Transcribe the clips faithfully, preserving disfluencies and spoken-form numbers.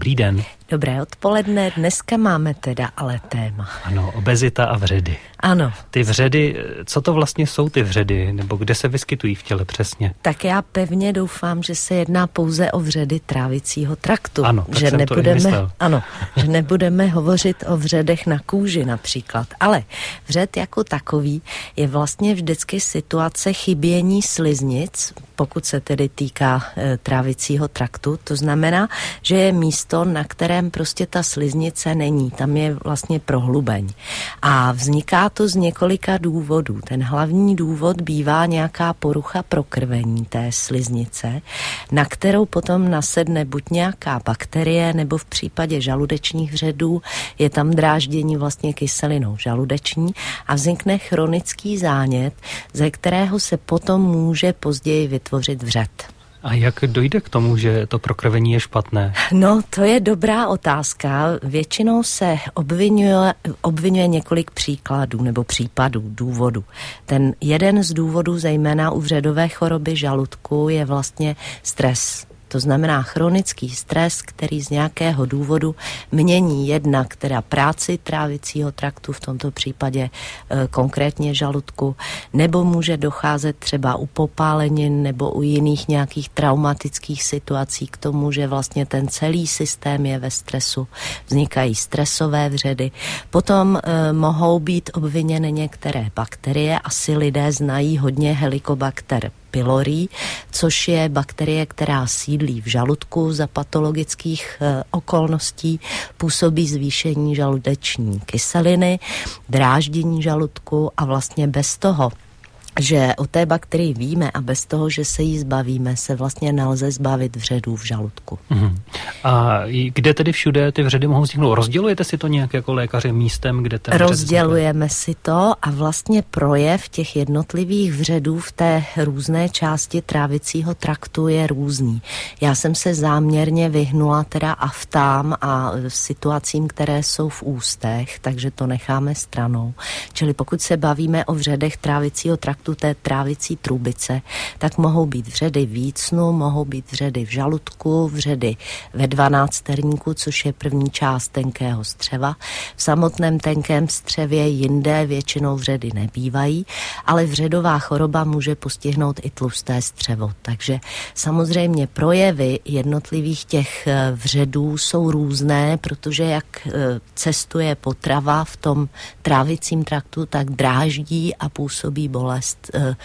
Dobrý den. Dobré odpoledne, dneska máme teda ale téma. Ano, obezita a vředy. Ano. Ty vředy, co to vlastně jsou ty vředy, nebo kde se vyskytují v těle přesně? Tak já pevně doufám, že se jedná pouze o vředy trávicího traktu. Ano, tak že jsem nebudeme, to i myslel. Ano, že nebudeme hovořit o vředech na kůži například. Ale vřed jako takový je vlastně vždycky situace chybění sliznic, pokud se tedy týká e, trávicího traktu. To znamená, že je místo, na kterém prostě ta sliznice není. Tam je vlastně prohlubeň. A vzniká to z několika důvodů. Ten hlavní důvod bývá nějaká porucha prokrvení té sliznice, na kterou potom nasedne buď nějaká bakterie, nebo v případě žaludečních vředů je tam dráždění vlastně kyselinou žaludeční a vznikne chronický zánět, ze kterého se potom může později vytvořit vřed. A jak dojde k tomu, že to prokrvení je špatné? No, to je dobrá otázka. Většinou se obvinuje, obvinuje několik příkladů nebo případů, důvodů. Ten jeden z důvodů, zejména u vředové choroby žaludku, je vlastně stres. To znamená chronický stres, který z nějakého důvodu mění jednak teda práci trávicího traktu, v tomto případě e, konkrétně žaludku, nebo může docházet třeba u popálenin nebo u jiných nějakých traumatických situací k tomu, že vlastně ten celý systém je ve stresu. Vznikají stresové vředy. Potom e, mohou být obviněny některé bakterie. Asi lidé znají hodně Helicobacter pylori, což je bakterie, která sídlí v žaludku za patologických e, okolností, působí zvýšení žaludeční kyseliny, dráždění žaludku a vlastně bez toho, že o té bakterii víme a bez toho, že se jí zbavíme, se vlastně nelze zbavit vředů v žaludku. Uhum. A kde tedy všude ty vředy mohou vzniknout? Rozdělujete si to nějak jako lékaři místem, kde ten Rozdělujeme si to a vlastně projev těch jednotlivých vředů v té různé části trávicího traktu je různý. Já jsem se záměrně vyhnula teda aftám a situacím, které jsou v ústech, takže to necháme stranou. Čili pokud se bavíme o vředech trávicího traktu, té trávicí trubice, tak mohou být vředy v jícnu, mohou být vředy v žaludku, vředy ve dvanácterníku, což je první část tenkého střeva. V samotném tenkém střevě jinde většinou vředy nebývají, ale vředová choroba může postihnout i tlusté střevo. Takže samozřejmě projevy jednotlivých těch vředů jsou různé, protože jak cestuje potrava v tom trávicím traktu, tak dráždí a působí bolest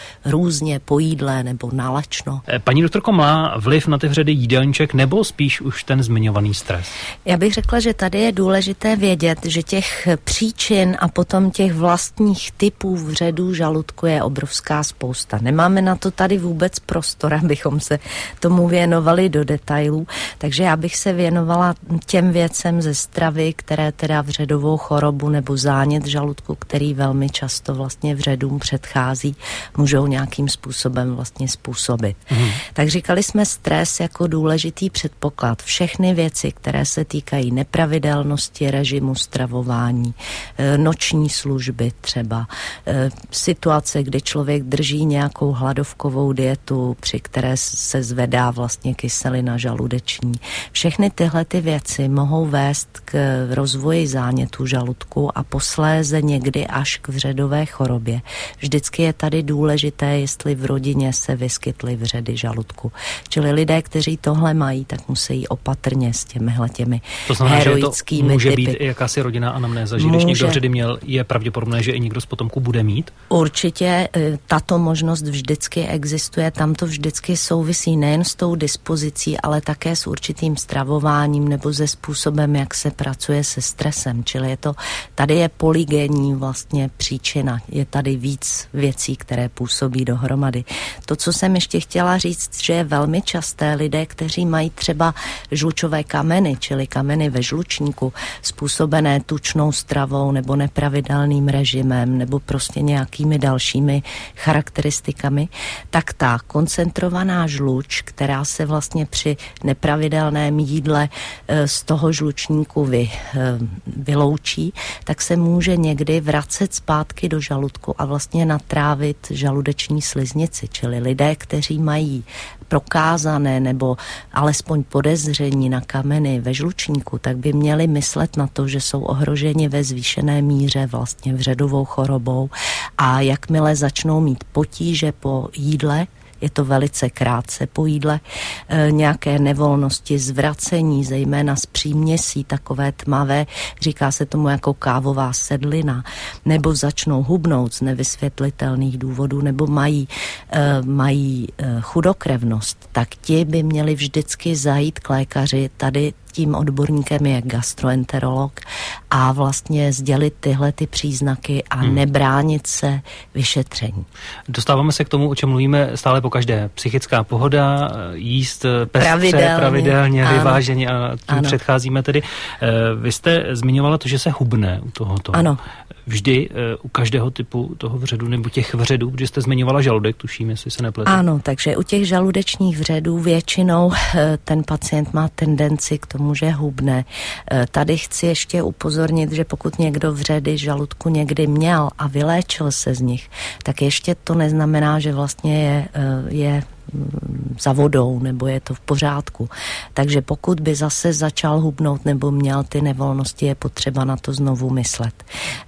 různě po jídle nebo nalačno. Paní doktorko, má vliv na ty vředy jídelníček nebo spíš už ten zmiňovaný stres? Já bych řekla, že tady je důležité vědět, že těch příčin a potom těch vlastních typů vředů žaludku je obrovská spousta. Nemáme na to tady vůbec prostor, abychom se tomu věnovali do detailů, takže já bych se věnovala těm věcem ze stravy, které teda vředovou chorobu nebo zánět žaludku, který velmi často vlastně vředům předchází, můžou nějakým způsobem vlastně způsobit. Mm. Tak říkali jsme stres jako důležitý předpoklad. Všechny věci, které se týkají nepravidelnosti režimu stravování, noční služby třeba, situace, kdy člověk drží nějakou hladovkovou dietu, při které se zvedá vlastně kyselina žaludeční. Všechny tyhle ty věci mohou vést k rozvoji zánětu žaludku a posléze někdy až k vředové chorobě. Vždycky je tady důležité, jestli v rodině se vyskytly vředy žaludku. Čili lidé, kteří tohle mají, tak musí opatrně s těmihle těmi to znamená, heroickými že to může typy. Být i jakási rodinná anamnéza, že když někdo vředy měl, je pravděpodobné, že i někdo z potomků bude mít? Určitě tato možnost vždycky existuje, tam to vždycky souvisí nejen s tou dispozicí, ale také s určitým stravováním nebo se způsobem, jak se pracuje se stresem. Čili je to, tady je polygenní vlastně příčina, je tady víc věcí, které působí dohromady. To, co jsem ještě chtěla říct, že je velmi časté lidé, kteří mají třeba žlučové kameny, čili kameny ve žlučníku, způsobené tučnou stravou nebo nepravidelným režimem nebo prostě nějakými dalšími charakteristikami, tak ta koncentrovaná žluč, která se vlastně při nepravidelném jídle z toho žlučníku vy, vyloučí, tak se může někdy vracet zpátky do žaludku a vlastně natrávit postavit žaludeční sliznici, čili lidé, kteří mají prokázané nebo alespoň podezření na kameny ve žlučníku, tak by měli myslet na to, že jsou ohroženi ve zvýšené míře vlastně vředovou chorobou a jakmile začnou mít potíže po jídle, je to velice krátce po jídle, e, nějaké nevolnosti, zvracení, zejména z příměsí, takové tmavé, říká se tomu jako kávová sedlina, nebo začnou hubnout z nevysvětlitelných důvodů, nebo mají, e, mají e, chudokrevnost, tak ti by měli vždycky zajít k lékaři. Tady tím odborníkem je gastroenterolog a vlastně sdělit tyhle ty příznaky a hmm. nebránit se vyšetření. Dostáváme se k tomu, o čem mluvíme stále pokaždé. Psychická pohoda, jíst pestře, pravidelně, pravidelně vyváženě a tím ano. předcházíme tedy. Vy jste zmiňovala to, že se hubne u tohoto. Ano. Vždy u každého typu toho vředu nebo těch vředů, protože jste zmiňovala žaludek, tuším, jestli se nepletu. Ano, takže u těch žaludečních vředů většinou ten pacient má tendenci k tomu, že hubne. Tady chci ještě upozornit, že pokud někdo vředy žaludku někdy měl a vyléčil se z nich, tak ještě to neznamená, že vlastně je, je za vodou, nebo je to v pořádku. Takže pokud by zase začal hubnout nebo měl ty nevolnosti, je potřeba na to znovu myslet.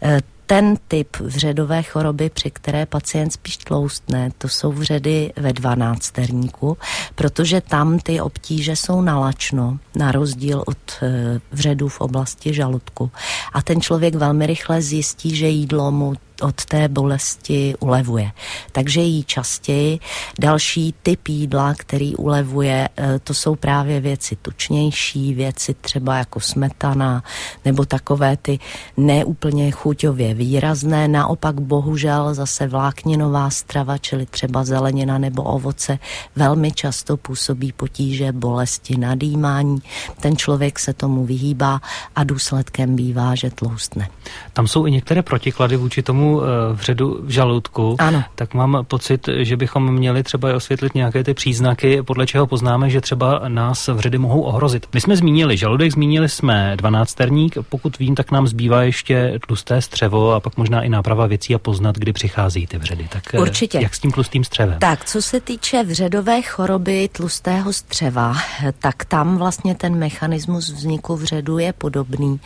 Ten typ vředové choroby, při které pacient spíš tloustne, to jsou vředy ve dvanácterníku, protože tam ty obtíže jsou na lačno, na rozdíl od vředů v oblasti žaludku. A ten člověk velmi rychle zjistí, že jídlo mu od té bolesti ulevuje. Takže jí častěji. Další typ jídla, který ulevuje, to jsou právě věci tučnější, věci třeba jako smetana, nebo takové ty neúplně chuťově výrazné. Naopak bohužel zase vlákninová strava, čili třeba zelenina nebo ovoce, velmi často působí potíže, bolesti, nadýmání. Ten člověk se tomu vyhýbá a důsledkem bývá, že tloustne. Tam jsou i některé protiklady vůči tomu vředu v žaludku, ano. Tak mám pocit, že bychom měli třeba osvětlit nějaké ty příznaky, podle čeho poznáme, že třeba nás vředy mohou ohrozit. My jsme zmínili žaludek, zmínili jsme dvanácterník, pokud vím, tak nám zbývá ještě tlusté střevo a pak možná i náprava věcí a poznat, kdy přichází ty vředy. Tak určitě. Jak s tím tlustým střevem? Tak, co se týče vředové choroby tlustého střeva, tak tam vlastně ten mechanismus vzniku vředu je podobný.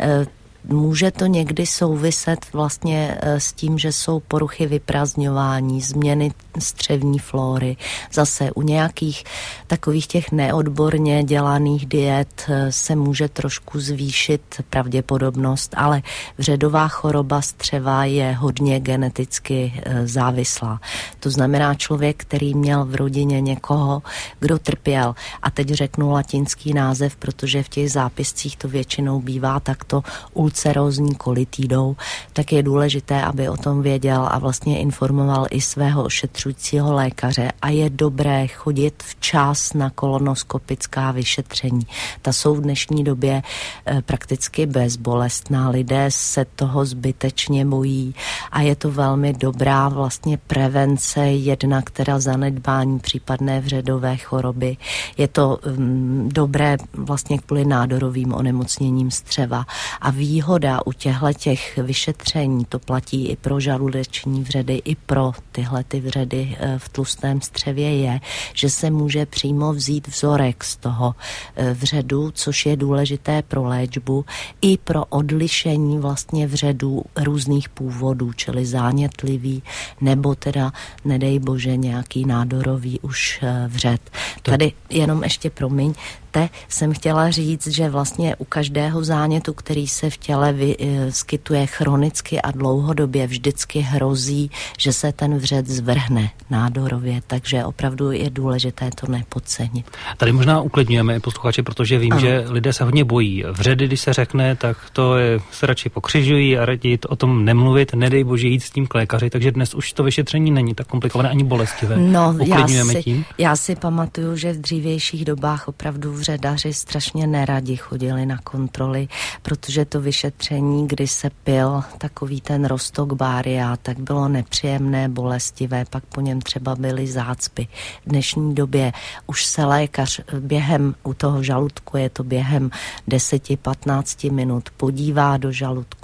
Může to někdy souviset vlastně s tím, že jsou poruchy vyprazňování, změny střevní flóry. Zase u nějakých takových těch neodborně dělaných diet se může trošku zvýšit pravděpodobnost, ale vředová choroba střeva je hodně geneticky závislá. To znamená člověk, který měl v rodině někoho, kdo trpěl, a teď řeknu latinský název, protože v těch zápiscích to většinou bývá takto ulcerózní kolitidou, tak je důležité, aby o tom věděl a vlastně informoval i svého ošetřujícího lékaře a je dobré chodit včas na kolonoskopická vyšetření. Ta jsou v dnešní době e, prakticky bezbolestná. Lidé se toho zbytečně bojí a je to velmi dobrá vlastně prevence, jedna, která zanedbání případné vředové choroby. Je to um, dobré vlastně kvůli nádorovým onemocněním střeva a výhoda u těchto těch vyšetření, to platí i pro žaludeční vředy, i pro tyhle ty vředy v tlustém střevě, je, že se může přímo vzít vzorek z toho vředu, což je důležité pro léčbu i pro odlišení vlastně vředů různých původů, čili zánětlivý nebo teda, nedej bože, nějaký nádorový už vřed. Tady jenom ještě promiň, jsem chtěla říct, že vlastně u každého zánětu, který se v těle vyskytuje chronicky a dlouhodobě, vždycky hrozí, že se ten vřed zvrhne nádorově, takže opravdu je důležité to nepodcenit. Tady možná uklidňujeme posluchače, protože vím, ano. že lidé se hodně bojí. Vředy, když se řekne, tak to je, se radši pokřižují a raději o tom nemluvit, nedej bože jít s tím k lékaři, takže dnes už to vyšetření není tak komplikované ani bolestivé. No, uklidňujeme já si, tím. Já si pamatuju, že v dřívějších dobách opravdu vředaři strašně neradi chodili na kontroly, protože to vyšetření, kdy se pil takový ten roztok bária, tak bylo nepříjemné, bolestivé, pak po něm třeba byly zácpy. V dnešní době už se lékař během u toho žaludku, je to během deset až patnáct minut, podívá do žaludku,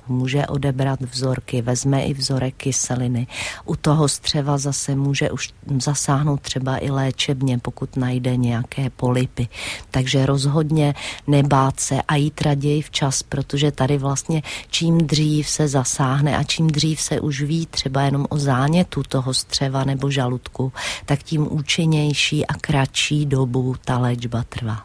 žaludku, může odebrat vzorky, vezme i vzorek kyseliny. U toho střeva zase může už zasáhnout třeba i léčebně, pokud najde nějaké polypy. Takže rozhodně nebát se a jít raději včas, protože tady vlastně čím dřív se zasáhne a čím dřív se už ví třeba jenom o zánětu toho střeva nebo žaludku, tak tím účinnější a kratší dobu ta léčba trvá.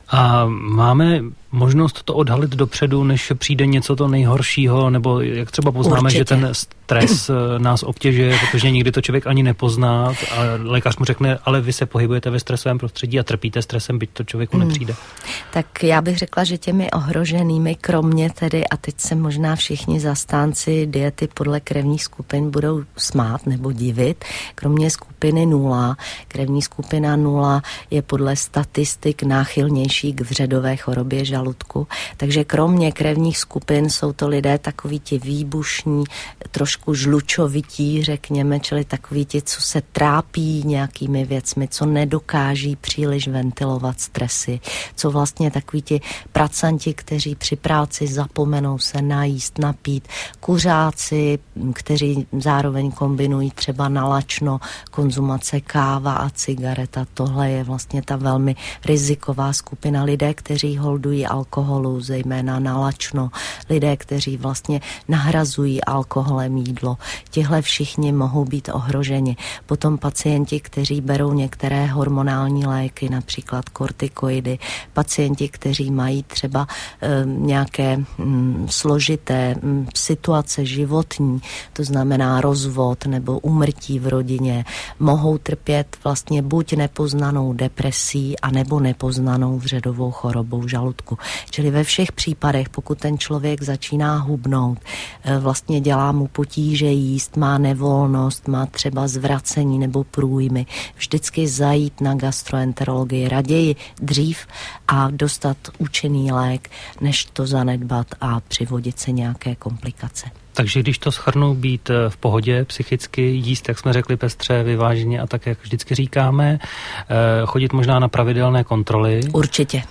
A máme možnost to odhalit dopředu, než přijde něco to nejhoršího, nebo jak třeba poznáme, Určitě. že ten stres nás obtěžuje, protože nikdy to člověk ani nepozná a lékař mu řekne, ale vy se pohybujete ve stresovém prostředí a trpíte stresem, byť to člověku hmm. nepřijde. Tak já bych řekla, že těmi ohroženými, kromě tedy, a teď se možná všichni zastánci diety podle krevních skupin budou smát nebo divit, kromě skupiny nula, krevní skupina nula je podle statistik náchylnější k vředové chorobě žaludku, takže kromě krevních skupin jsou to lidé takoví ti výbušní, trošku žlučovití, řekněme, čili takoví ti, co se trápí nějakými věcmi, co nedokáží příliš ventilovat stresy, co vlastně takoví ti pracanti, kteří při práci zapomenou se najíst, napít, kuřáci, kteří zároveň kombinují třeba nalačno, konzumace káva a cigareta. Tohle je vlastně ta velmi riziková skupina lidé, kteří holdují alkoholu, zejména nalačno, lidé, kteří vlastně nahrazují alkoholem jídlo. Tihle všichni mohou být ohroženi. Potom pacienti, kteří berou některé hormonální léky, například kortikoidy, pacienti, kteří mají třeba e, nějaké m, složité m, situace životní, to znamená rozvod nebo úmrtí v rodině, mohou trpět vlastně buď nepoznanou depresí, anebo nepoznanou vředovou chorobou žaludku. Čili ve všech případech, pokud ten člověk začíná hubnout, e, vlastně dělá mu potíže jíst, má nevolnost, má třeba zvracení nebo průjmy, vždycky zajít na gastroenterologii raději dřív a dostat účinný lék, než to zanedbat a přivodit se nějaké komplikace. Takže když to shrnu, být v pohodě psychicky, jíst, jak jsme řekli, pestře, vyváženě a tak, jak vždycky říkáme, chodit možná na pravidelné kontroly. Určitě.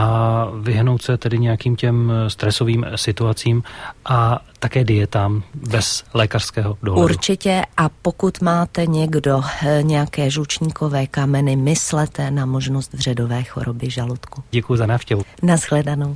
A vyhnout se tedy nějakým těm stresovým situacím a také dietám bez lékařského dohledu. Určitě, a pokud máte někdo nějaké žlučníkové kameny, myslete na možnost vředové choroby žaludku. Děkuji za návštěvu. Nashledanou.